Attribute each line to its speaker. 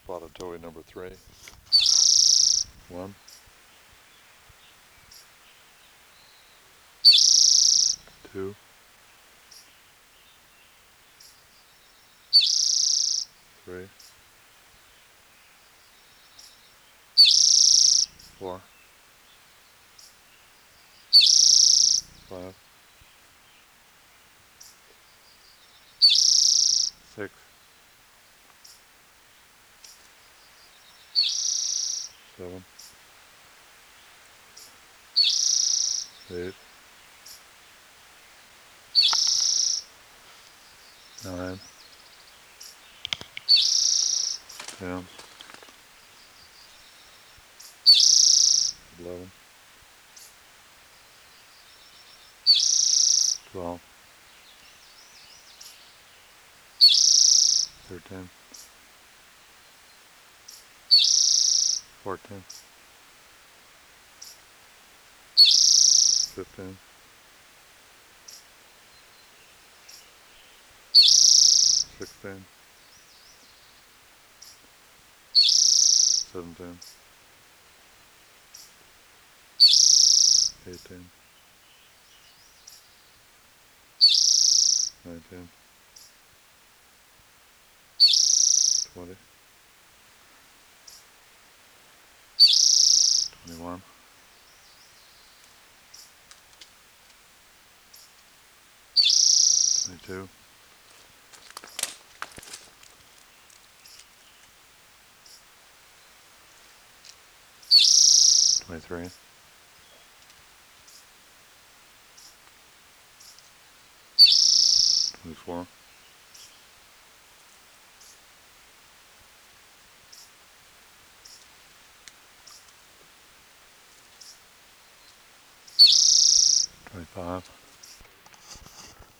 Speaker 1: Spotted Toei number 3. 1, 2, 3, 4, 5, 6, 7, 8, 9, 10, 11, 12, 13, 14, 15, 16, 17, 18, 19, 20, 21, 22, 23, 24, 25,